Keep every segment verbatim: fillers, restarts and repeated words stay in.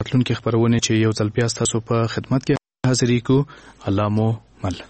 راتلونکي خبرونه چې یو ځل بیا ستاسو په خدمت کې حاضرې کو. الله مو مل.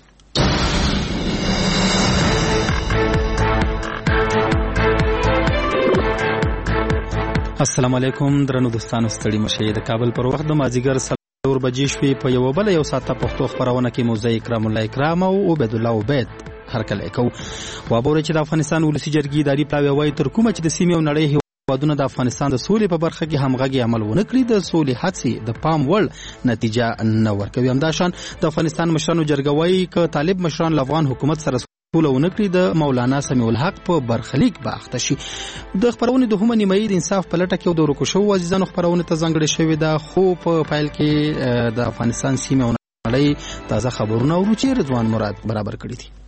السلام علیکم درنو دوستانو، ستړي مشه. د کابل پر وخت د مازیګر څلور بجې شوې. په یو بل یو ساعته پښتو خبرونه کې موزه اکرام الله اکرام او عبید الله عبید هرکل اکو. وابوري چې د افغانستان ولسی جرګې اداري پلاوی وای تر کومه چې د سیمې او نړۍ هیوادونه د افغانستان د سولې په برخه کې همغږي عمل ونه کړي، د سولې هڅې د پام وړ نتیجه نه ورکوي. همداشان د افغانستان مشرانو جرګه وایي که طالب مشران له افغان حکومت سره سوله ونه کړي د مولانا سمیع الحق په برخلیک به اخته شي. د خبرونې دوهمه نیمایي د انصاف په لټه کې د ورکو شوو عزیزانو خبرونه ته ځانګړې شوې ده، خو په پیل کې د افغانستان سیمې او نړۍ تازه خبرونه اورو چې رضوان مراد برابر کړي دي.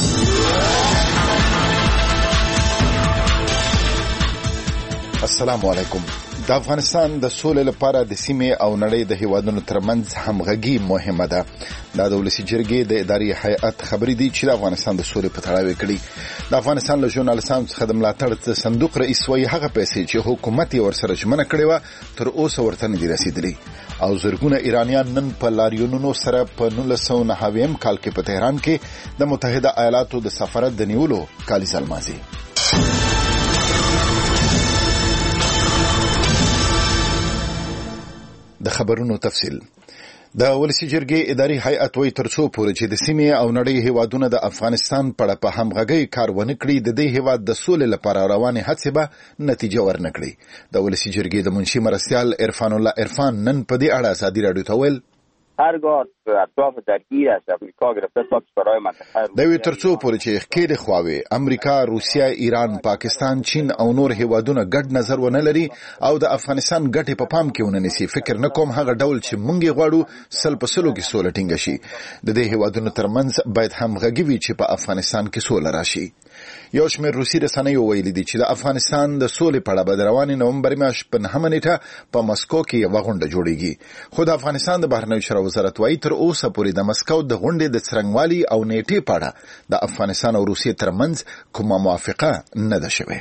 السلام علیکم. د افغانستان د سولې لپاره د سیمې او نړۍ د هیوادونو ترمنځ همغږي مهمه ده. دا د ولسی جرګې د اداري هیئت خبرې دي چې د افغانستان د سولې په تړاو کړي. د افغانستان له ژورنالستانو څخه د ملاتړ صندوق رئیس وایي هغه پیسې چې حکومت یې ورسره ژمنه کړې وه تر اوسه ورته نه دي رسیدلي، او زرګونه ایرانیان نن په لاریونونو سره په نولس سوه نهه اویایم کال کې په تهران کې د متحده ایالاتو د سفارت د نیولو کالیزه لمانځي. د خبرونو تفصیل. د ولسی جرګې اداري هیئت وایي تر څو پورې چې د سیمې او نړۍ هیوادونه د افغانستان په اړه په همغږۍ کار ونه کړي، د دې هیواد د سولې لپاره روانې هڅې به نتیجه ورنه کړي. د ولسی جرګې د منشي مرستیال عرفان الله عرفان نن په دې اړه ازادي راډیو ته ویل هرگاه اطراف درگیر از امریکا گرفته تا کشورهای منطقه دوی تر څو پورې چې ښکېلې خواوې امریکا، روسیه، ایران، پاکستان، چین او نور هیوادونه ګډ نظر ونه لري او د افغانستان ګټې په پام کې ونه نیسي، فکر نه کوم هغه ډول چې موږ یې غواړو سل په سلو کې سوله ټینګه شي. د دې هیوادونو ترمنځ باید همغږي وي چې په افغانستان کې سوله راشي. یو شمېر روسي رسنیو ویلي دي چې د افغانستان د سولې په اړه به د روانې نومبر میاشتې په نهمه نیټه په مسکو کې یوه غونډه جوړیږي، خو د افغانستان د بهرنیو چارو وزارت وایي تر اوسه پورې د مسکو د غونډې د څرنګوالي او نیټې په اړه د افغانستان او روسیې ترمنځ کومه موافقه نه ده شوې.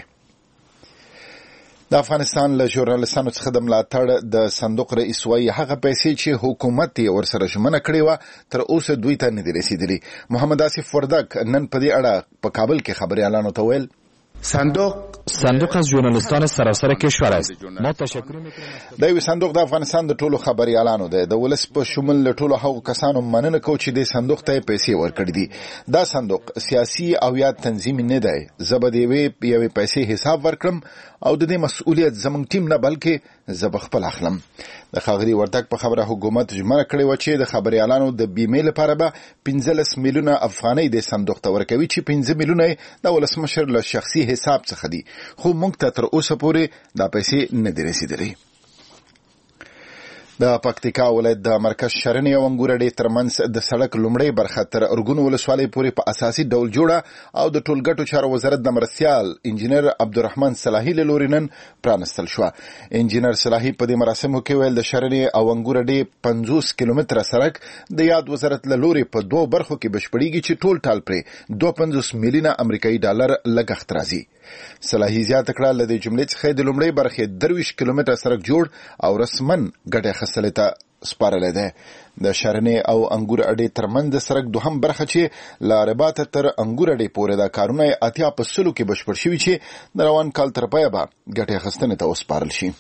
د افغانستان له ژورنالستانو څخه د ملاتړ د صندوق رئیس وایي هغه پیسې چې حکومت یې ورسره ژمنه کړې وه تر اوسه دوی ته نه دي رسیدلي. محمد آصف وردک نن په دې اړه په کابل کې خبریالانو ته ویل صندوق صندوق از ژورنالیستان سراسر کشور است. ما تشکر میکنم. دا یو صندوق د افغانستان د ټولو خبريالانو دی، د ولس په شمول له ټولو هغو کسانو مننه کوي چې د صندوق ته پیسې ورکړي دي. دا صندوق سیاسي او یا تنظیمي نه دی. زه به د یوې یوې پیسې حساب ورکړم او د دې مسؤلیت زموږ ټیم نه بلکې زه به خپل اخلم. د ښاغلي وردک په خبره حکومت ژمنه کړې وه چې د خبریالانو د بیمې لپاره به پنځلس میلیونه افغانۍ د صندوق ته ورکوي چې پنځه میلیونه یې د ولسمشر له شخصي حساب څخه دي، خو موږ ته تر اوسه پورې دا پیسې نه دي رسیدلې. د پکتیکا ولایت د مرکز شرنې او انګور اډې ترمنځ د سړک لومړۍ برخه تر ارګون ولسوالۍ پورې په اساسي ډول جوړه او د ټولګټو چارو وزارت د مرستیال انجینر عبدالرحمن صلاحي له لوري نن پرانستل شوه. انجینر صلاحي په دې مراسمو کې ویل د شرنې او انګور اډې پنځوس کیلومتره سړک د یاد وزارت له لوري په دوه برخو کې بشپړېږي چې ټول ټال پرې دوه پنځوس میلیونه امریکایي ډالر لګښت راځي. صلاحي زیاته کړه له دې جملې څخه د لومړۍ برخې درویشت کیلومتره سړک جوړ او رسمن ګټه اخیستلو ته سپارلی دی. د شرنې او انګور اډې ترمنځ د سړک دوهم برخه چې له رباطه تر انګور اډې پورې دا کارونه اتیا په سلو کې بشپړ شوي چې د روان کال تر پایه به ګټې اخیستنې ته وسپارل شي.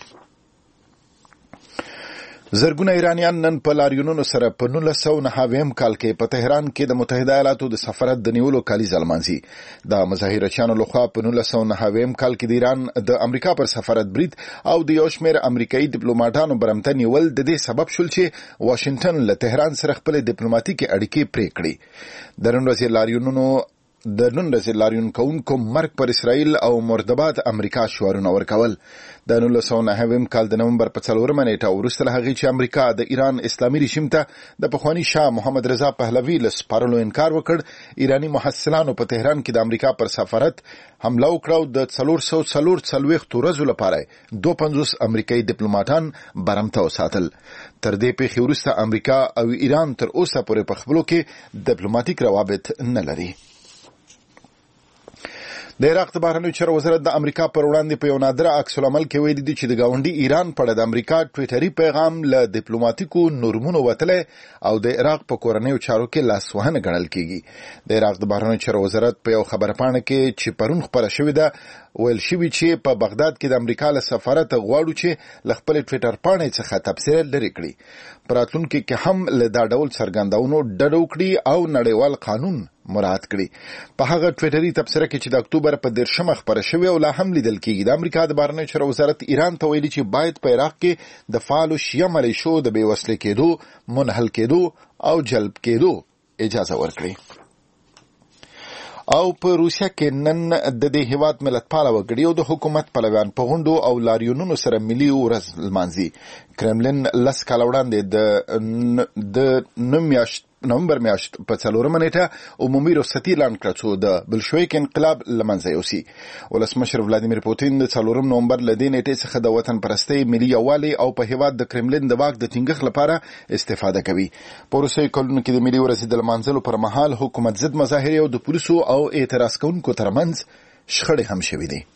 زرګونه ایرانیان نن په لاریونونو سره په نولس سوه نهه اویایم کال کې په تهران کې د متحده ایالاتو د سفارت د نیولو کالیزه لمانځي. د مظاهرچیانو لخوا په نولس سوه نهه اویایم کال کې د ایران د امریکا پر سفارت برید او د یو شمېر امریکایي ډیپلوماټانو برمته نیول د دې سبب شول چې واشنګټن له تهران سره خپلې ډیپلوماتیکي اړیکې پرې کړي. د نن ورځې لاریونونو د نن ورځې لاریون کوونکو مرګ پر اسرائیل او مردباد امریکا شعارونه ورکول. د نولس سوه نهه اویایم کال د نومبر په څلورمه نیټه وروسته له هغې چې امریکا د ایران اسلامي رژیم ته د پخواني شاه محمد رضا پهلوي له سپارلو انکار وکړ، ایراني محصلانو په تهران کې د امریکا پر سفارت حمله وکړه او د څلور سوه څلور څلوېښتو ورځو لپاره دوه پنځوس امریکایي ډیپلوماټان برمته وساتل. تر دې پیښې وروسته امریکا او ایران تر اوسه پورې په خپلو کې ډیپلوماټیک روابط نه لري. د عراق د بهرنیو چارو وزارت د امریکا پر وړاندې په یو نادره عکس العمل کې ویلي دي چې د ګاونډي ایران په اړه د امریکا ټویټري پیغام له ډیپلوماټیکو نورمونو وتلی او د عراق په کورنیو چارو کې لاسوهنه ګڼل کیږي. د عراق د بهرنیو چارو وزارت په یو خبرپاڼه کې چې پرون خپره شوې ده ویل شوي چې په بغداد کې د امریکا له سفارت غواړو چې له خپل ټویټر پاڼې څخه تبصره لري کړي، په راتلونکي کې هم له دا ډول څرګندونو ډډه وکړي او نړیوال قانون مراعات کړي. په هغه ټویټري تبصره کې چې د اکتوبر په دیرشمه خپره شوې او لا هم لیدل کېږي، د امریکا د بهرنیو چارو وزارت ایران ته ویلي چې باید په عراق کې د فعالو شیعه ملیشو د بې وسلې کېدو، منحل کېدو او جلب کېدو اجازه ورکړي. او په روسیا کې نن د دې هیواد ملتپاله وګړي او د حکومت پلویان په غونډو او لاریونونو سره ملي ورځ لمانځي. کرملین لس کاله وړاندې د نوم میاشت نومبر میاشت په څلورمه نیټه عمومي رخصتي اعلان کړه څو د بلشویک انقلاب له منځه یوسي. ولسمشر ولادیمیر پوتین د څلورم نومبر له دې نیټې څخه د وطن پرستۍ، ملي یووالي او په هیواد د کرملین د واک د ټینګښت لپاره استفاده کوي. په وروستیو کلونو کې د ملي ورځې د لمانځلو پر مهال حکومت ضد مظاهرې او د پولیسو او اعتراض کوونکو ترمنځ شخړې هم شوې دي.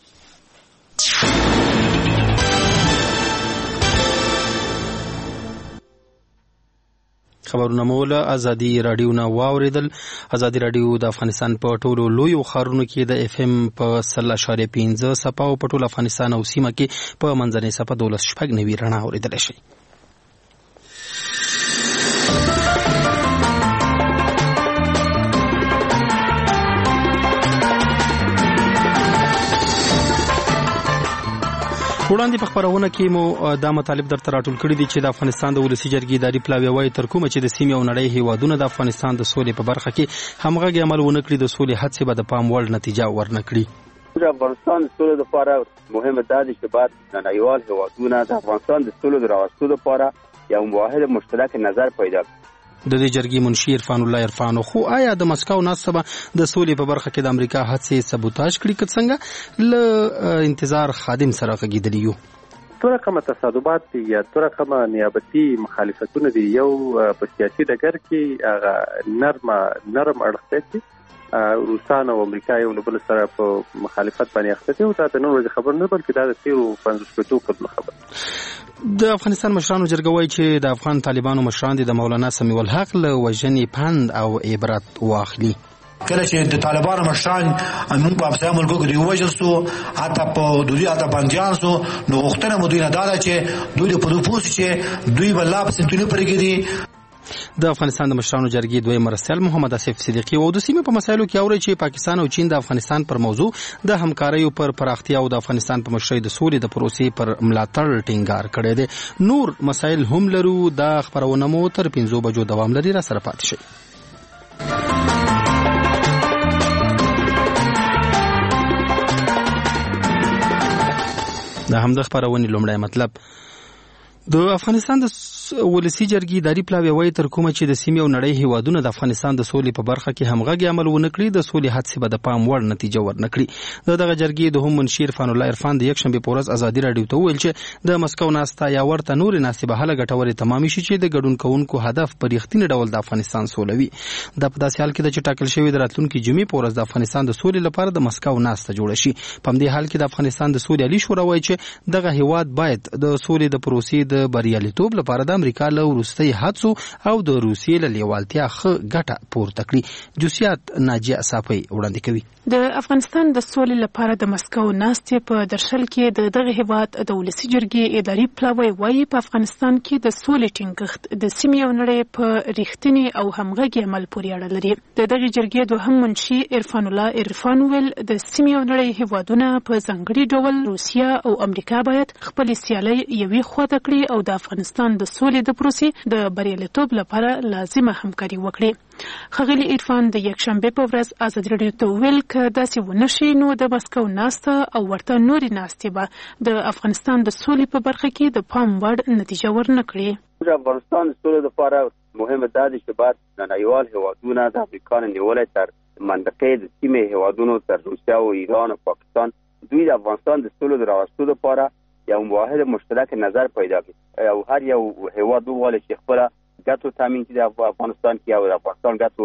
خبرونه مو له ازادي رادیو نه واوریدل. ازادي رادیو د افغانستان په ټولو لویو ښارونو کې د اف ام په سل اشاریه پنځه څپه او په ټول افغانستان او سیمه کې په منځنۍ څپه دولس شپږ نوي رڼا اوریدلی شي. وړاندې په خبرونه کې مو دا مطالب درته راټول کړي دي چې د افغانستان د ولسي جرګې اداري پلاوی وایي تر کومه چې د سیمې او نړۍ هیوادونه د افغانستان د سولې په برخه کې همغږي عمل ونه کړي، د سولې هڅې به د پام وړ نتیجه ورنه کړي. د افغانستان د سولې لپاره مهمه ده چې باید نړیوال هیوادونه د افغانستان د سولې د راوستلو لپاره یو واحد مشترک نظر پیدا کړي. د دې جرګې منشي عرفان الله عرفان خو آیا د مسکو ناسبه د سولې په برخه کې د امریکا هڅې سبوتاژ کړي که څنګه له انتظار خادم سره غږیدلی یو؟ تو رقم تصادمات دي یا تو رقم نیابتي مخالفتونه دي. یو په سیاسي ډګر کې هغه نرم نرم اړخ دي، روسان او امریکا یو بل سره په مخالفت باندې اخته دي او دا د نور ورځې خبر نه بلکې دا د تیرو پنځوس کلونو قبل خبر. د افغانستان مشرانو جرګه وایي چې د افغان طالبانو مشران د مولانا سمیع الحق له وژنې پند او عبرت واخلي. کله چې د طالبانو مشران موږ په افغان ملکو کې وژل سو، حتی په دوی حتی بنديان سو، نو وختونه مو دوی نه داله چې دوی په دوپوس چې دوی بل په سنتونو پرګيدي. د افغانستان د مشرانو جرګې دوی مرسل محمد اسف صدیقی او د سیمې په مسایلو کې اوري چې پاکستان او چین د افغانستان پر موضوع د همکاریو پر پراختیا او د افغانستان په مشرۍ د سولې د پروسې پر ملاتړ ټینګار کړی دی. نور مسایل هم لرو. د خبرونه مو تر پنځو بجو دوام لري، را سره پاتې شئ. د همدغه خبرونې لومړی مطلب د افغانستان د ولسي جرګې اداري پلاوی وایي تر کومه چې د سیمې او نړۍ هیوادونه د افغانستان د سولې په برخه کې همغږي عمل ونه کړي، د سولې هڅې به د پام وړ نتیجه ورنه کړي. د دغه جرګې د هم منشي عرفان الله عرفان د یکشنبې په ورځ ازادي راډیو ته وویل چې د مسکو ناسته یا ورته نورې ناستې به هله ګټورې تمامې شي چې د ګډون کوونکو هدف په رښتینې ډول د افغانستان سولوي. دا په داسې حال کې ده چې ټاکل شوې د راتلونکي جمعې په ورځ د افغانستان د سولې لپاره د مسکو ناسته جوړه شي. په همدې حال کې د افغانستان د سولې عالي شورا وایي چې دغه هیواد باید د سولې د پروسې د بریالیتوب لپاره د امریکا له وروستۍ هڅو او د روسیې له لیوالتیا ښه ګټه پورته کړي. جزئیات ناجیه صافی وړاندې کوي. د افغانستان د سولې لپاره د مسکو ناستې په درشل کې د دغه هیواد د ولسي جرګې اداري پلاوی وایي په افغانستان کې د سولې ټینګښت د سیمې او نړۍ په رښتینې او همغږي عمل پورې اړه لري. د دغه جرګې دوهم منشي عرفان الله عرفان ویل د سیمې او نړۍ هیوادونه په ځانګړي ډول روسیا او امریکا باید خپل سیالۍ یوې خواته کړي او د افغانستان د سولې د پروسې د بریالیتوب لپاره لازمه همکاري وکړي. ښاغلي عرفان د یکشنبې په ورځ ازادي راډیو ته وویل که داسې ونه شي نو د مسکو ناسته او ورته نورې ناستې به د افغانستان د سولې په برخه کې د پام وړ نتیجه ورنه کړي. د افغانستان د سولې لپاره مهمه ده چې باید نړیوال هیوادونه د امریکا نه نیولې تر منطقې د سیمې هیوادونو تر روسیا او ایران او پاکستان دوی د افغانستان د سولې د راوستلو لپاره یو واحد مشترک نظر پیدا کړي او هر یو هیواد وغواړي چې خپل ګټو تامین کړي د افغانستان کې او د افغانستان ګټو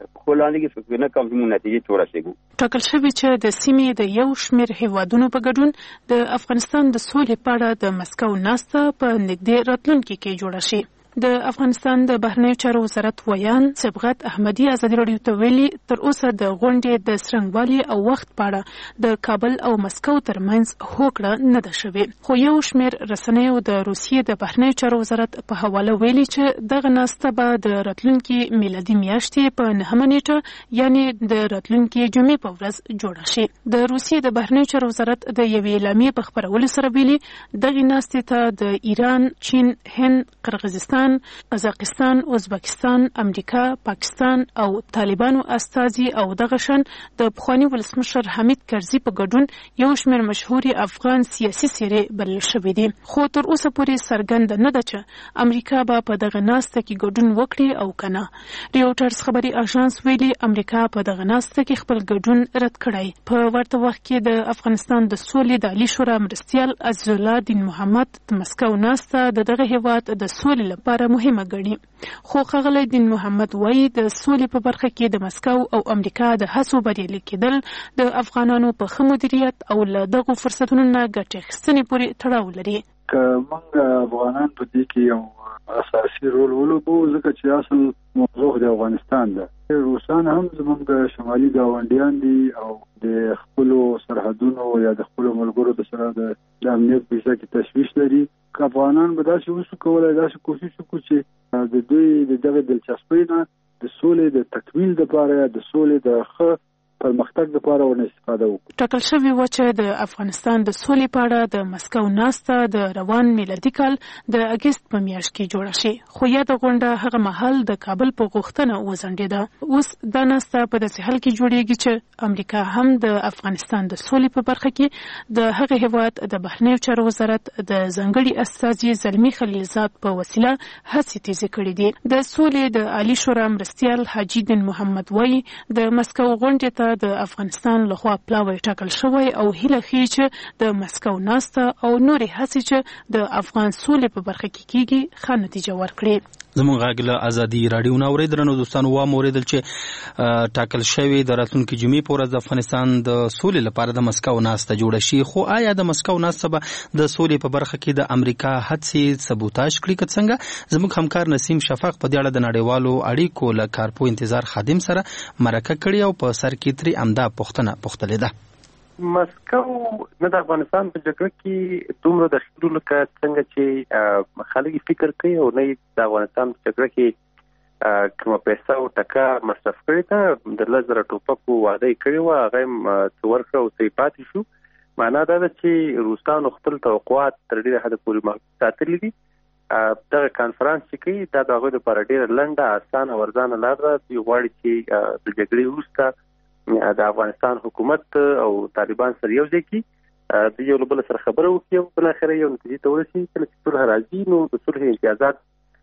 خو لاندې کې فکر نه کوم چې موږ نتیجې ته ورسېږو. ټاکل شوی چې د سیمې د یو شمېر هیوادونو په ګډون د افغانستان د سولې په اړه د مسکو ناسته په نږدې راتلونکي کې جوړه شي. د افغانستان د بهرنیو چارو وزارت ویان صبغت احمدي ازادي راډیو ته ویلي تر اوسه د غونډې د څرنګوالي او وخت په اړه د کابل او مسکو ترمنځ هوکړه نه ده شوې، خو یو شمېر رسنیو د روسیې د بهرنیو چارو وزارت په حواله ویلي چې دغه ناسته به د راتلونکي میلادي میاشتې په نهمه نیټه یعنی د راتلونکي جمعې په ورځ جوړه شي. د روسیې د بهرنیو چارو وزارت د یوې اعلامیې په خپرولو سره ویلي دغه ناستې ته د ایران، چین، هند، قرغیزستان، قزاقستان، ازبکستان، امریکا، پاکستان او طالبانو استازي او دغه شان د پخوانی ولسمشر حمید کرزي په ګډون یو شمېر مشهوري افغان سیاسي څېرې بلل شوې دي، خو تر اوسه پورې څرګنده نه ده چې امریکا به په دغه ناسته کې ګډون وکړي او کنه. ریوټرز خبري اژانس ویلي امریکا په دغه ناسته کې خپل ګډون رد کړی. په ورته وخت کې د افغانستان د سولې د عالی شورا مرستیال عزیز الله دین محمد د مسکو ناسته د دغه هیواد د سولې لپاره مهمه ګڼي، خو ښاغلی دین محمد وایي د سولې په برخه کې د مسکو او امریکا د هڅو بریالي کېدل د افغانانو په ښه مدیریت او له دغو فرصتونو نه ګټې اخیستنې پورې تړاو لري. که موږ افغانان په دې کې یو اساسي رول ولوبو ځکه چې اصل موضوع د افغانستان ده. روسان هم زموږ شمالي ګاونډیان دي او د خپلو سرحدونو یا د خپلو ملګرو د سره د امنیت په ځای کې تشویش لري. که افغانان به داسې وسو کولای داسې کوشش وکړو چې د دوی د دغه دلچسپۍ نه د سولې د تکمیل لپاره د سولې د ښه پرمختګ لپاره ورنه استفاده وکړو. ټاکل شوی و چې د افغانستان د سولې په اړه د مسکو ناسته د روان میلادي کال د اګست په میاشت کې جوړه شي، خو یاده غونډه هغه مهال د کابل په غوښتنه وځنډېده. اوس دا ناسته په داسې حال کې جوړیږي چې امریکا هم د افغانستان د سولې په برخه کې د هغه هیواد د بهرنیو چارو وزارت د ځانګړي استازي زلمي خلیلزاد په وسیله هڅې تیزې کړې دي. د سولې د عالی شورا مرستیال حاجي دین محمد وایي د مسکو غونډې ته د افغانستان لخوا پلاوی ټاکل شوی او هیله ښیي چې د مسکو ناسته او نورې هڅې چې د افغان سولې په برخه کې کیږي ښه نتیجه ورکړي. زموږ غږ له ازادي راډیو نه اورېدل درنو دوستانو وام اورېدل چې ټاکل شوی د راتلونکي جمعې په ورځ د افغانستان د سولې لپاره د مسکو ناسته جوړه شي، خو آیا د مسکو ناسته به د سولې په برخه کې د امریکا هڅې سبوتاژ کړي که څنګه؟ زموږ همکار نسیم شفاق په دې اړه د نړیوالو اړیکو له کارپو انتظار خادم سره مرکه کړې او په سر کې ترې امدا پوښتنه پوښتلې ده. مسکو نه د افغانستان په جګړه کې دومره دخیلو لکه څنګه چې خلک فکر کوي او نه د افغانستان په جګړه کې کومه پیسه او ټکه مصرف کړې ده. د لس زره ټوپکو وعده یې کړې وه، هغه یې څه ورکړه او څه یې پاتې شو. معنا دا ده چې روسانو خپل توقعات تر ډېره حده پورې محدود ساتلي دي. دغه کانفرانس چې کوي دا د هغوی لپاره ډېره لنډه اسانه او ارزانه لار ده. دوی غواړي چې د جګړې وروسته د افغانستان حکومت او طالبان سره یو ځای کړي، د یو له بل سره خبره وکړي او بالاخره یو نتیجې ته ورسي. کله چې صلح راځي نو د صلح امتیازات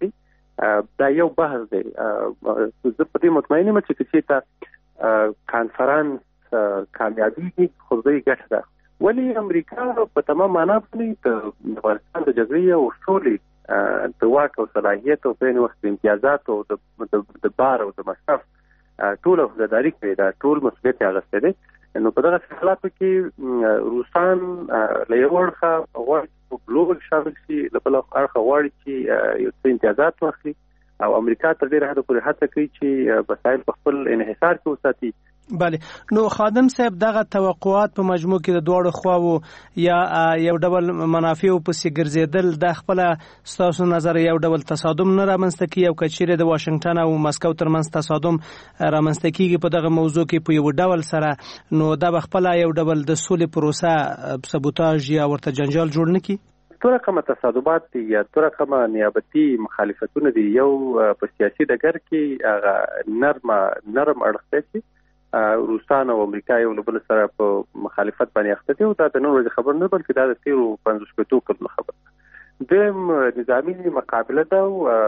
دا یو بحث دی. زه په دې مطمئن یم چې که چېرته کانفرانس کامیابېږي خو دوی ګټه ده. ولې امریکا په تمام معنا باندې د افغانستان د جګړې او سولې د واک او صلاحیت او په وخت د امتیازات او د بار او د مصرف ټول وفاداري کړې ده، ټول مسؤلیت یې اخیستی دی. نو په دغه حالاتو کې روسان له یو اړخه غواړي چې په ګلوبل شامل شي، له بل اړخه غواړي چې یو څه امتیازات واخلي او امریکا تر ډېره حده پورې هڅه کوي چې وسایل په خپل انحصار کې وساتي. بله، نو خادم صاحب دغه توقعات په مجموع کې د دواړو خواو یا یو ډول منافع پسې ګرځېدل د خپله ستاسو نظر یو ډول تصادم نه رامنځته کیږي او که چیرې د واشنګټن او مسکو ترمنځ تصادم رامنځته کیږي په دغه موضوع کې په یو ډول سره، نو دا به خپله یو ډول د سولې پروسه سبوتاژ یا ورته جنجال جوړ نه کړي؟ تو رقمه تصادمات دي یا تو رقمه نیابتي مخالفتونه دي. یو په سیاسي ډګر کې هغه نرمه نرم اړخ دی روسان او امریکا یو له بل سره په مخالفت باندې اخته دي او دا د نن ورځې خبر نه بلکې دا د تیرو پنځوس شپېتو کلونو خبر ده. دویم نظامي مقابله ده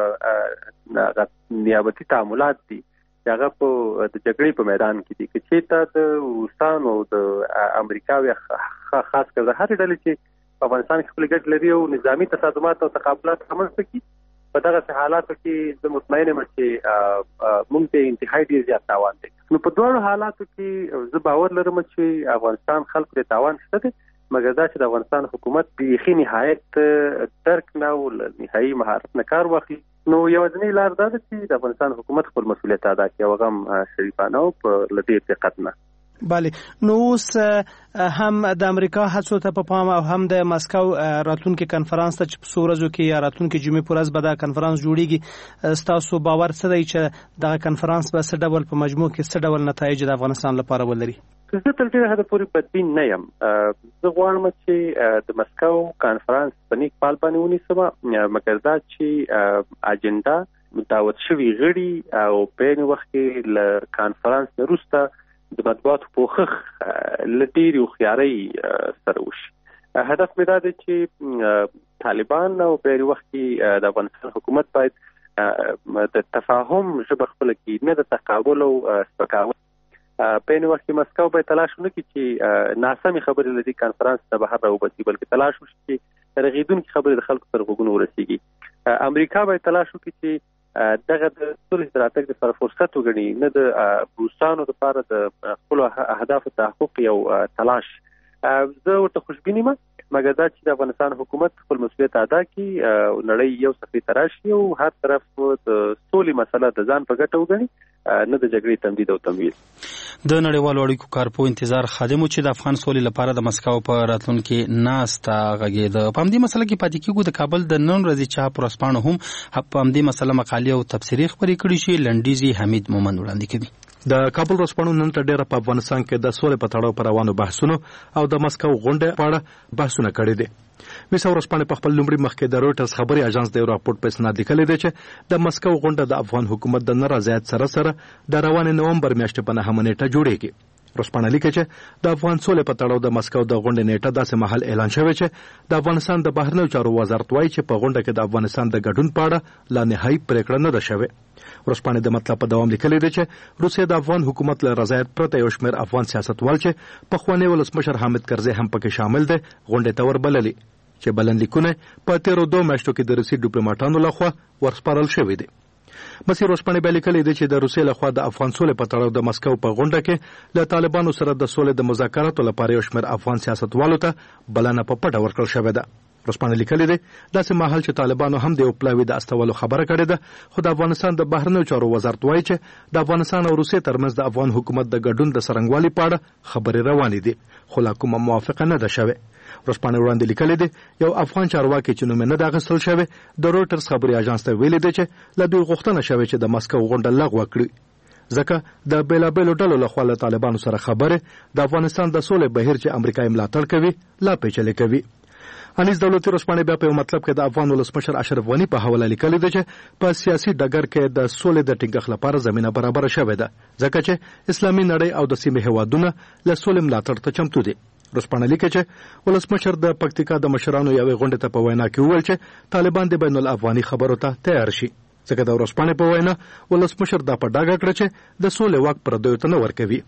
او نیابتي تعاملات دي چې هغه په د جګړې په میدان کې دي. که چېرته د روسان او د امریکا خاص کر د هرې ډلې چې په افغانستان کې خپلې ګټې لري او نظامي تصادمات او تقابلات رامنځته کړي، په دغه حالاتو کې زه مطمئن یم چې موږ ته انتهایی ډیر زیات تاوان دی. نو په دواړو حالاتو کې زه باور لرم چې افغانستان خلکو ته تاوان شته دی، مګر دا چې د افغانستان حکومت بیخي نهایت درک نه او نهایي مهارت نه کار واخلي. نو یوازینۍ لار دا ده چې د افغانستان حکومت خپل مسؤلیت ادا کړي او هغه هم شریفانه او په له دې دقت نه. بله، نو اوس هم د امریکا هڅو ته په پام او هم د مسکو راتلونکي کنفرانس ته چې په څو ورځو کې یا راتلونکي جمعې په ورځ به دا کنفرانس جوړیږي، ستاسو باور څه دی چې دغه کنفرانس به څه ډول په مجموع کې څه ډول نتایج د افغانستان لپاره ولري؟ زه تر ډېره حده پورې بدبین نه یم. زه غواړم چې د مسکو کنفرانس په نیک پال باندې ونیسم، مګر دا چې اجنډا دعوت شوي غړي او په یو وخت کې له کنفرانس وروسته د مطبوعاتو پوښښ له ډېرې هوښیارۍ سره وشي. هدف مې دا دی چې طالبان او په یو وخت کې د افغانستان حکومت باید د تفاهم ژبه خپله کړي، نه د تقابل او سپکاوي. په یو وخت کې مسکو باید تلاش ونه کړي چې ناسمې خبرې له دې کنفرانس نه بهر راوباسي، بلکې تلاش وشي چې رغېدونکې خبرې د خلکو تر غوږونو ورسېږي. امریکا باید تلاش وکړي چې دغه د صلح د راتګ لپاره فرصت وګڼي، نه د روسانو لپاره د خپلو اهدافو تحقق یو تلاش. زه ورته خوشبین یم، مګر دا چې د افغانستان حکومت خپل مسؤلیت ادا کړي، نړۍ یو صفحې ته راشي او هر طرف د سولې مسله د ځان په ګټه وګڼي، نه د جګړې تمدید او تمویل. د نړیوالو اړیکو کارپو انتظار خادم چې د افغان سولې لپاره د مسکو په راتلونکي ناسته غږېده. په همدې مسله کې پاتې کېږو. د کابل د نن ورځې چاپ ورځپاڼو هم په همدې مسله مقالې او تبصرې خپرې کړي چې لنډیزې حمید مومند وړاندې کوي. د کابل ورځپاڼو نن تر ډیره په افغانستان کې د سولې په تړاو پر روانو بحثونو او د مسکو غونډې په اړه بحثونه کړي دي. ویسا ورځپاڼه په خپل لومړي مخ کې د رويټرز خبري اژانس د راپورټ په اسناد لیکلي دی چې د مسکو غونډه د افغان حکومت د نارضایت سره سره د روان نومبر میاشتې په نهمه نیټه جوړیږي. ورځپاڼه لیکي چې د افغان سولې په تړاو د مسکو د غونډې نیټه داسې مهال اعلان شوې چې د افغانستان د بهرنیو چارو وزارت وايي چې په غونډه کې د افغانستان د ګډون په اړه لا نهایي پریکړه نه ده شوې. ورځپاڼه د مطلب په دوام لیکلي دی چې روسیه د افغان حکومت له رضایت پرته یو شمېر افغان سیاستوال چې پخوانی ولسمشر حامد کرزي هم پکې شامل دی غونډې ته وربللي، چې بلنلیکونه په تیرو دوه میاشتو کې د روسي ډیپلوماټانو لخوا ورسپارل شوي دي. مسیر ورځپاڼې بیا لیکلي دی چې د روسیې لخوا د افغان سولې په تړاو د مسکو په غونډه کې له طالبانو سره د سولې د مذاکراتو لپاره یو شمېر افغان سیاستوالو ته بلنه په پټه ورکړل شوې ده. ورځپاڼه لیکلي دی داسې مهال چې طالبانو هم د یو پلاوي د استولو خبره کړې ده، خو د افغانستان د بهرنیو چارو وزارت وایي چې د افغانستان او روسیې ترمنځ د افغان حکومت د ګډون د څرنګوالي په اړه خبرې روانې دي، خو لا کومه موافقه نه ده شوې. ورځپاڼه وړاندې لیکلي دی یو افغان چارواکي چې نوم یې نه ده اخیستل شوی د رويټرز خبري اژانس ته ویلي دی چې له دوی غوښتنه شوې چې د مسکو غونډه لغوه کړي، ځکه د بیلابیلو ډلو لخوا له طالبانو سره خبرې د افغانستان د سولې بهیر چې امریکا یې ملاتړ کوي لا پیچلې کوي. انیس دولتي ورځپاڼه بیا په یو مطلب کې د افغان ولسمشر اشرف غنی په حواله لیکلي دی چې په سیاسي ډګر کې د سولې د ټینګښت لپاره زمينه برابر شوې ده، ځکه چې اسلامي نړۍ او د سیمې هیوادونه له سولې ملاتړ ته چمتو دي. ورځپاڼه لیکي چې ولسمشر د پکتیکا د مشرانو یوې غونډې ته په وینا کې وویل چې طالبان د بین الافغاني خبرو ته تیار شي، ځکه د ورځپاڼې په وینا ولسمشر دا په ډاګه کړ چې د سولې واک پردیو ته نه ورکوي.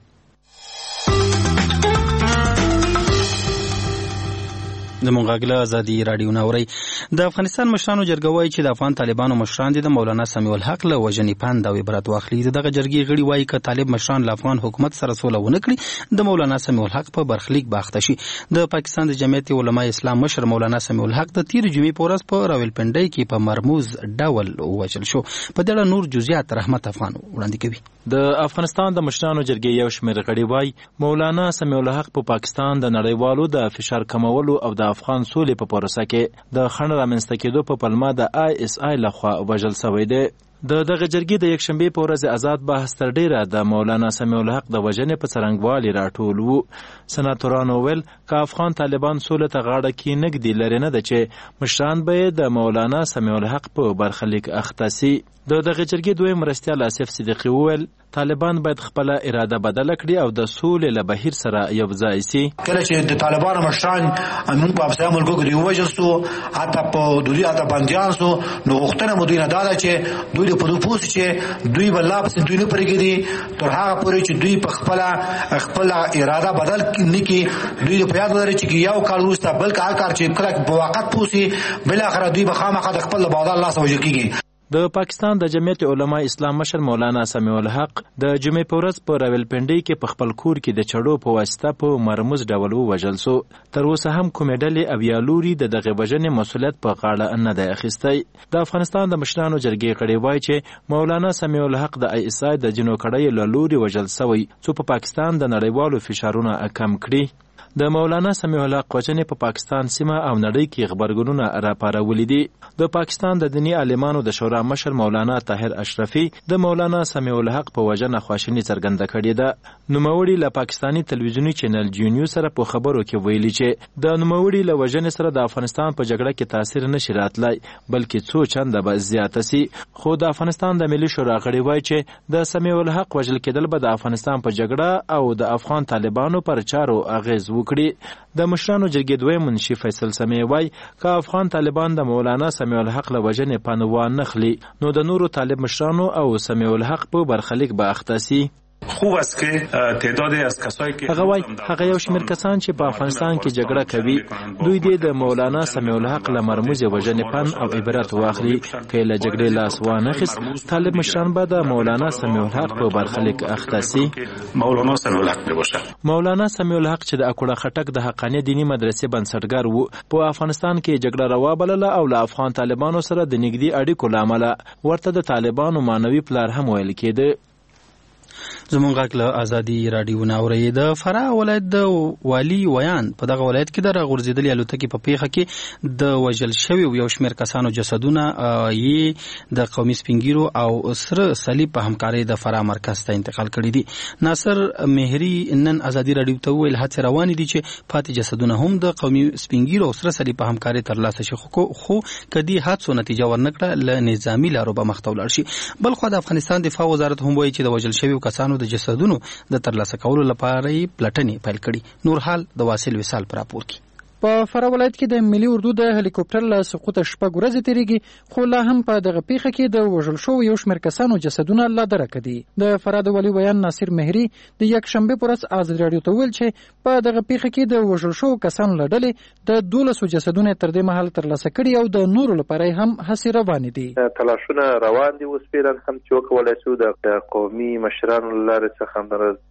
د مونږغله ازادي رادیو نوري د افغانستان مشرانو جرګه وایي چې د افغان طالبانو مشران دي د مولانا سمیع الحق له وژنې پند او عبرت واخلي. دغه جرګې غړي وایي چې طالب مشران له افغان حکومت سره سوله ونه کړي د مولانا سمیع الحق په برخلیک باخته شي. د پاکستان د جمعیت علماء اسلام مشر مولانا سمیع الحق د تیر جمعې په ورځ په راولپنډۍ کې په مرموز ډول وژل شو. په دې اړه نور جزئیات رحمت افغان وړاندې کوي. د افغانستان د مشرانو جرګې یو شمېر غړي وایي مولانا سمیع الحق په پاکستان د نړیوالو د فشار کمولو او د افغان سولې په پروسه کې د خنډ رامنځته کېدو په پلمه د آی اس آی لخوا وژل شوی دی. د دغه جرګې د یکشنبې په ورځ آزاد بحث تر ډیره د مولانا سمیع الحق د وژنې په څرنګوالي راټول وو. سناتورانو ویل که افغان طالبان سولې ته غاړه کېنږدي لرې نه ده چې مشران به یې د مولانا سمیع الحق په برخلیک اخته سي. د دغه جرګې دویم مرستیال آصف صدیقي وویل طالبان باید خپل اراده بدله کړي او د سولې له بهیر سره یو ځای سي. کله چې د طالبانو مشران موږ په افغانستان ملکو کې ووژل سو، حتی په دوی حتی بندیان سو، نو غوښتنه مو دوی نه دا ده چې دوی په دوی پوس چې دوی بل لا پسې دوی نه پرېږدي تر هغه پورې چې دوی په خپل خپل اراده بدل نه کړي. دوی په یاد ولري چې یو کال وروسته بل کال کار چې کله په وخت پوسي بل اخر دوی به خامخا د خپل بادار الله سره وژل کېږي. د پاکستان د جمعیت علما اسلام مشر مولانا سمیع الحق د جمعې په ورځ په راولپنډي کې په خپل کور کې د چړو په واسطه په مرموز ډول ووژل سو. تر اوسه هم کومې ډلې او یا لوري د دغه وژنې مسؤلیت په غاړه نه دی اخیستی. د افغانستان د مشرانو جرګې غړي وایي چې مولانا سمیع الحق د ای اس آی د جنو کړۍ له لوري وژل سوی څو په پاکستان د نړیوالو فشارونه کم کړي. د مولانا سمیع الحق وژنې په پاکستان سیمه او نړۍ کې خبرګونونه راپارولي دي. د پاکستان د دینی عالمانو د شورا مشر مولانا طاهر اشرفي د مولانا سمیع الحق په وژنه خواشیني څرګنده کړې ده. نوموړي له پاکستاني تلویزیوني چینل جیونیو سره په خبرو کې ویلي چې د نوموړي له وژنې سره د افغانستان په جګړه کې تاثیر نشي راتلی بلکې څو چنده به زیاته سي. خو د افغانستان د ملي شورا غړي وایي چې د سمیع الحق وژل کېدل به د افغانستان په جګړه او د افغان طالبانو پر چارو اغیز وکړي. د مشرانو جرګې دویم منشي فیصل سمیع وایي که افغان طالبان د مولانا سمیع الحق له وژنې پند وانخلي نو د نورو طالب مشرانو او سمیع الحق په برخلیک به اخته سي. خوب است که تعدادی از کسایی که هغه وای هغه یو شمېر کسان چې په افغانستان کې جګړه کوي دوی دې د مولانا سمیع الحق له مرموز وژنې پند او عبرت واخلي. که له جګړې لاس وانخیست طالب مشران به د مولانا سمیع الحق په برخلیک اخته سي. مولانا سمیع الحق باشه. مولانا سمیع الحق چې د اکوړه خټک د حقاني دینی مدرسې بنسټګر وو په افغانستان کې جګړه روا بلله او له افغان طالبانو سره د نږدې اړیکو له امله ورته د طالبانو معنوي پلار هم ویل کېده. زمونږ غږ له ازادي راډیو نه اورئ. د فراه ولایت د والي ویان په دغه ولایت کې د راغورځېدلې الوتکې په پیښه کې د وژل شویو یو شمېر کسانو جسدونه یې د قومي سپینګیرو او سره صلیب په همکارۍ د فراه مرکز ته انتقال کړي دي. ناصر مهري نن ازادي راډیو ته وویل هڅې روانې دي چې پاتې جسدونه هم د قومي سپینګیرو او سره صلیب په همکارۍ ترلاسه شي خو کدي حادثو نتیجه ورنکړه له نظامي لارو به مخ ته ولاړ شي. بلخو د افغانستان دفاع وزارت هم وایي چې د وژل شویو کسانو د جسدونو د ترلاسه کولو لپاره یې پلټنې پیل کړي. نور حال د واصل وصال پر راپور کې. په فراه ولایت کې د ملي اردو د هلیکوپټر له سقوط شپږ ورځې تیریږي خو لا هم په دغه پیښه کې د وژل شوو یو شمېر کسانو جسدونه لا درکه دي. د فراه د والي ویان ناصر مهري د یکشنبه په ورځ ازادي راډیو ته ویل چې په دغه پیښه کې د وژل شوو کسانو له ډلې د دولسو جسدونه تر دې مهال ترلاسه کړي او د نورو لپاره هم هڅې روانې دي. تلاشونه روان دي اوس پیران هم چې وکولای شو د قومي مشرانو لارې څخه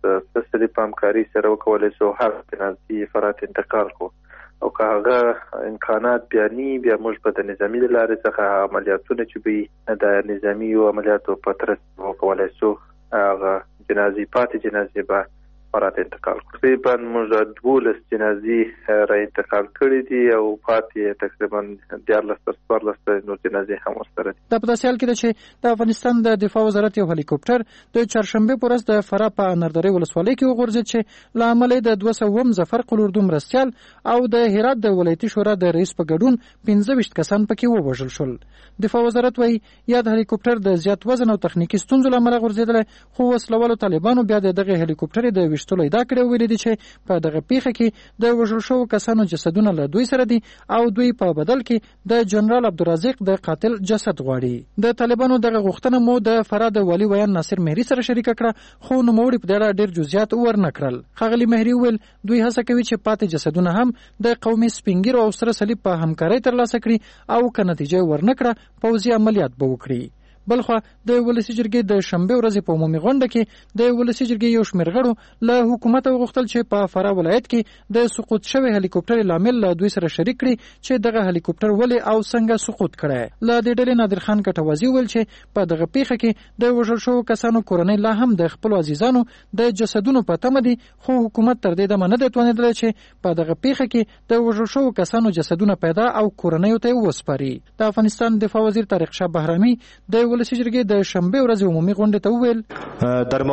د سسري په همکاري سره وکولای شو هر فینانسي فرات انتقال کو او که هغه امکانات بیا نی بیا موږ په د نظامي لارې څخه عملیاتونه چې به د نظامي عملیاتو په ترڅ وکولای شو هغه جنازې پاتې جنازې به فرات انتقال کړو. تقریبا موږ دولس جنازې را انتقال کړي دي او پاتې تقریبا دیارلس تر څوارلس نور جنازې هم ورسره دي. دا په داسې حال کې ده چې د افغانستان د دفاع وزارت یو هلیکوپټر د چهارشنبه په ورځ د فراه په اناردرې ولسوالۍ کې وغورځېد چې له امله د دوه سوه ظفر قلوردو مرستیال او د هرات د ولایتي شورا د رئیس په ګډون پنځه ویشت کسان پکې ووژل شول. دفاع وزارت وایي یاد هلیکوپټر د زیات وزن او تخنیکي ستونزو له امله غورځېدلی خو وسلوالو طالبانو بیا د دغه هلیکوپټر د ویشتلو ادعا کړې ویلي دي چې په دغه پیښه کې د وژل شوو کسانو جسدونه له دوی سره دي او دوی په بدل کې د جنرال عبدالرزاق د قاتل جسد غواړي. د طالبانو دغه غوښتنه مو د فراه د والي ویان ناصر مهري سره شریکه کړه خو نوموړي په دې ډېر جزئیات ورنکړل. ښاغلي مهري ویل دوی هڅه کوي چې پاتې جسدونه هم د قومي سپینګیرو او سره صلیب په همکارۍ ترلاسه کړي او که نتیجه ورنکړه پوځي عملیات به وکړي. بلخو د ولسی جرګې د شنبه ورځې په عمومي غونډه کې د ولسی جرګې یو شمېر غړو له حکومت غوښتل چې په فراه ولایت کې د سقوط شوی هلیکوپټر لامل له دوی سره شریک کړي چې دغه هلیکوپټر ولې او څنګه سقوط کړی. له دې ډلې نادر خان کټوازي ویل چې په دغه پیښه کې د وژل شوو کسانو کورنۍ لا هم د خپلو عزیزانو د جسدونو په تمه دي خو حکومت تر دې دمه نه دی توانېدلی چې په دغه پیښه کې د وژل شوو کسانو جسدونه پیدا او کورنیو ته وسپاري. د افغانستان دفاع وزیر طارق شاه بهرامي د ولسی جرګې د شنبه ورځې عمومي غونډې ته وویل در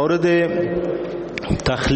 مورد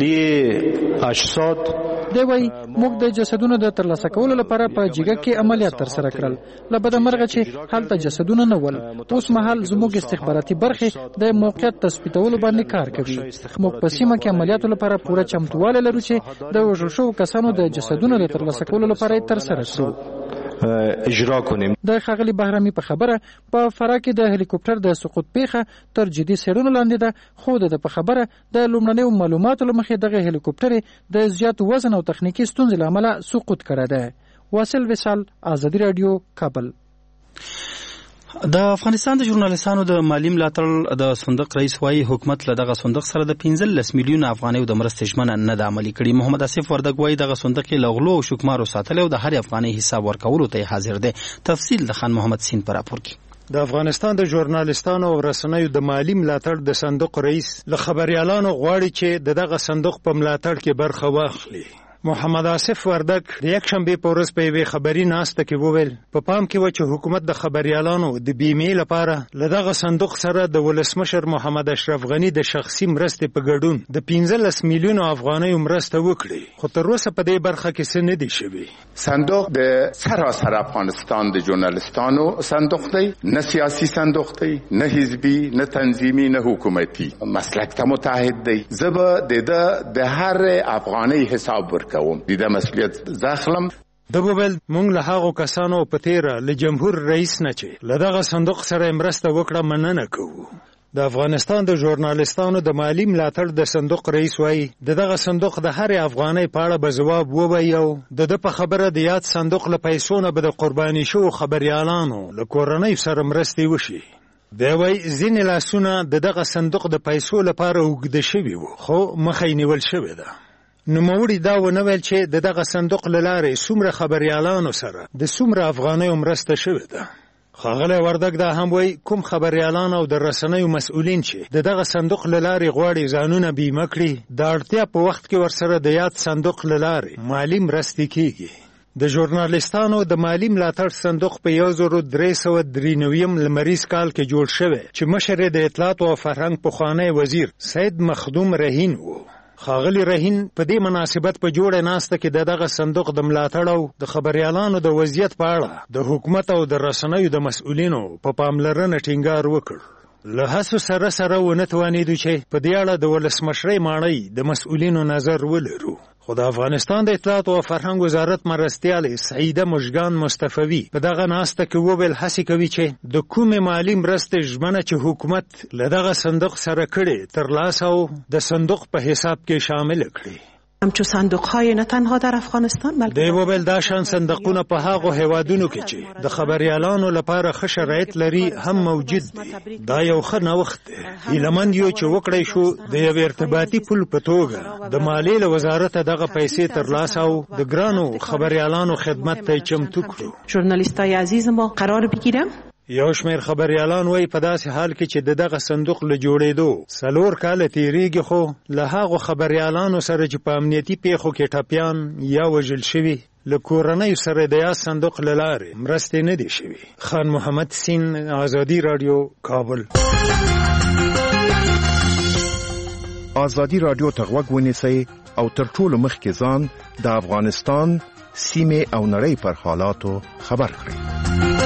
تخلیه اجساد دی وایي موږ د جسدونو د ترلاسه کولو لپاره په جګه کې عملیات ترسره کړل. له بده مرغه چې هلته جسدونه نه ول. اوس مهال زموږ استخباراتي برخې د موقعیت تثبیتولو باندې کار کوي. موږ په سیمه کې عملیاتو لپاره پوره چمتووالی لرو چې د وژل شوو کسانو د جسدونو د ترلاسه کولو لپاره ترسره کړو. اجرا کنیم. د ښاغلي بهرامي په خبره په فراه کې د هلیکوپټر د سقوط پیښه تر جدي څېړنو لاندې ده خو د په خبره د لومړنیو معلوماتو له مخې دغه هلیکوپټر د زیات وزن او تخنیکي ستونزې له امله سقوط کړی دی. واصل وصال، ازادي راډیو، کابل. د افغانستان د ژورنالستانو د مالی ملاتړ د صندوق رئیس وايي حکومت له دغه صندوق سره د پنځلس میلیون افغانیو د مرستې ژمنه نه ده عملي کړې. محمد اسف وردګ وايي دغه صندوق له غلو او شکمارو ساتلی او د هر افغاني حساب ورکولو ته حاضر دی. تفصیل د خان محمد سین پر راپور کې. د افغانستان د ژورنالستانو او رسنیو د مالی ملاتړ د صندوق رئیس له خبريالانو غواړي چې دغه صندوق په ملاتړ کې برخه واخلي. محمد اسف وردګ د یک شنبه په ورځ په یوې خبري ناسته کې وویل په پام کې و چې حکومت د خبريالانو د بیمې لپاره لدغه صندوق سره د ولسمشر محمد اشرف غنی د شخصي مرستې په ګډون د پنځلس میلیون افغانیو مرسته وکړي، خو تر اوسه په دې برخه کې څه نه دي شوي. صندوق د سراسر افغانستان د ژورنالستانو صندوق دی، نه سیاسي صندوق دی، نه حزبي، نه تنظیمي، نه حکومتي، مسلک ته متحد دی. زه به د هر افغاني حساب ورکوم کوم د مسؤلیت ځخلم. د وویل مونږ له هغو کسانو په تیره له جمهور رئیس نه چې له دغه صندوق سره مرسته وکړه مننه کوو. د افغانستان د ژورنالستانو د مالی ملاتړ د صندوق رئیس وايي دغه صندوق د هر افغاني په اړه به ځواب ووایي او د په خبره د یاد صندوق له پیسو نه به د قرباني شو خبريالانو له کورنۍ سره مرستې وشي. دی وايي ځینې لاسونه د دغه صندوق د پیسو لپاره اوږده شوي وو خو مخه نیول شوې ده. نوموړي دا ونه ویل چې د دغه صندوق له لارې څومره خبريالانو سره د څومره افغانیو مرسته شوې ده. ښاغلی وردګ دا هم وایي کوم خبريالان او د رسنیو مسؤلین چې د دغه صندوق له لارې غواړي ځانونه بیمه کړي د اړتیا په وخت کې ورسره د یاد صندوق له لارې مالي مرستې کیږي. د ژورنالستانو د مالی ملاتړ صندوق په یو زر درې سوه درې نوي لمریز کال کې جوړ شوی چې مشر د اطلاعات او فرهنګ پخوانی وزیر سید مخدوم رهین و. ښاغلی رهین په دې مناسبت په جوړه ناسته کې دغه صندوق د ملاتړ او د خبريالانو د وضعیت په اړه د حکومت او د رسنیو د مسؤلینو په پاملرنه ټینګار وکړ. له هڅو سره سره ونه توانېدو چې په دې اړه د ولسمشرۍ ماڼۍ د مسؤلینو نظر ولرو. خو د افغانستان د اطلاعات او فرهنګ وزارت مرستیالې سعیده مشګان مصطفوي په دغه ناسته کې وویل هڅې کوي چې د کومې مالي مرستې ژمنه چې حکومت له دغه صندوق سره کړې ترلاسه او د صندوق په حساب کې شامل کړي. همچو صندوق‌های نه تنها در افغانستان بلکه دی وویل دا شان صندوقونه په هغو هیوادونو کې چې د خبريالانو لپاره ښه شرایط لري هم موجود دي. دا یو ښه نوښت دی. هیلهمند یو چې وکړی شو د یو ارتباطي پل په توګه د مالیې له وزارته دغه پیسې ترلاسه او د ګرانو خبريالانو خدمت ته چمتو کړو. ژورنالیستای عزیز ما قرار بگیرم یو شمېر خبريالان وایي په داسې حال کې چې دغه صندوق له جوړېدو څلور کاله تېرېږي خو له هغو خبريالانو سره چې په امنیتي پیښو کې ټپیان یا وژل شوي له کورنیو سره د یاد صندوق له لارې مرستې نه دي شوي. خان محمد سین، ازادي راډیو، کابل. ازادي راډیو ته غوږ ونیسئ او تر ټولو مخکې ځان د افغانستان سیمې او نړۍ پر حالاتو خبر کړئ.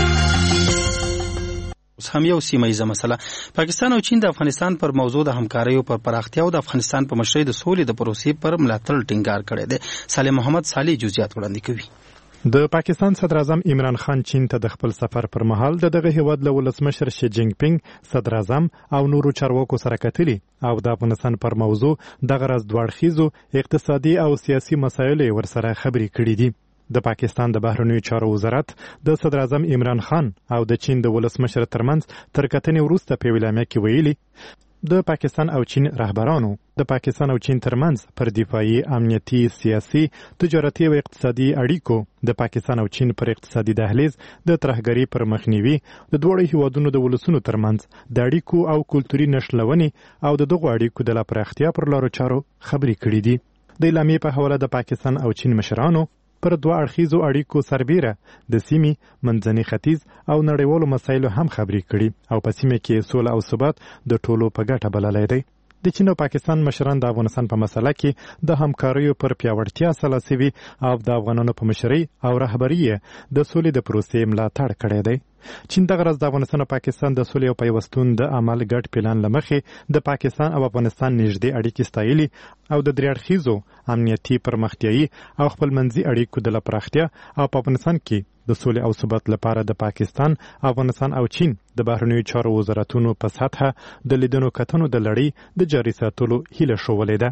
هم یو سیمه مسله پاکستان او چین د افغانستان پر موضوع د همکاریو پر پراختیا او د افغانستان په مشرۍ د سولې د پروسې پر ملاتړ ټینګار کړی دی. صالح محمد صالح جزئیات وړاندې کوي. د پاکستان صدر اعظم عمران خان چین ته د خپل سفر پر مهال د دغه هیواد له ولسمشر شي جینګ پینګ، صدر اعظم او نورو چارواکو سره کتلي او د افغانستان پر موضوع دغه راز دواړخیزو اقتصادي او سیاسي مسایل ورسره خبرې کړې دي. د پاکستان د بهرنیو چارو وزارت د صدر اعظم عمران خان او د چین د ولسمشر ترمنځ تر کتنې وروسته په اعلامیه کې ویلي د پاکستان او چین رهبرانو د پاکستان او چین ترمنځ پر دفاعي، امنیتي، سیاسي، تجارتي او اقتصادي اړیکو د پاکستان او چین پر اقتصادي دهلیز د ترهګرۍ پر مخنیوي د دوړو هیوادونو د ولسونو ترمنځ د اړیکو او کلتوري نښلونې او د دغو اړیکو د لا پراختیا پر لارو چارو خبرې کړې دي. د اعلامیې په حواله د پاکستان او چین مشرانو پر دوه اړخیزو اړیکو سربیره د سیمې، منځني ختیځ او نړیوالو مسایلو هم خبرې کړي او په سیمه کې سوله او ثبات د ټولو په ګټه بللی دی. د چین او پاکستان مشران د افغانستان په مسله کې د همکاریو پر پیاوړتیا سلا سوي او د افغانانو په مشرۍ او رهبري د سولې د پروسې ملاتړ کړی دی. چین دغه ورځ د افغانستان او پاکستان د سولې او پیوستون د عمل ګډ پلان لمخې د پاکستان او افغانستان نږدې اړیکې ستایلي او د درې اړخیزو امنیتي، پرمختیایي او خپلمنځي اړیکو د لا پراختیا او په افغانستان کې د سولې او ثبات لپاره د پاکستان، افغانستان او چین د بهرنیو چارو وزارتونو په سطحه د لیدنو کتنو د لړۍ د جاري ساتلو هیله ښوولې ده.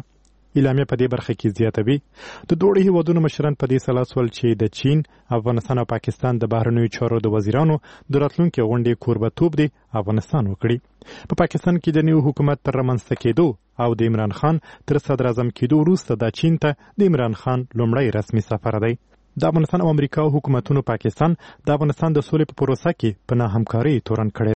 اعلامیه په دې برخه کې زیاتوي. د دوه هیوادونو مشران په دې سلاس ول چې د چین، افغانستان او پاکستان د بهرنیو چارو د وزیرانو د راتلونکي غونډې کوربه‌توب دی افغانستان وکړي. په پاکستان کې د نوي حکومت پر رامنځته کېدو او د عمران خان تر صدر اعظم کېدو وروسته د چین ته د عمران خان لومړی رسمي سفر دی. د افغانستان او امریکا حکومتونو پاکستان د افغانستان د سولې په پروسه کې په نه همکارۍ تورن کړی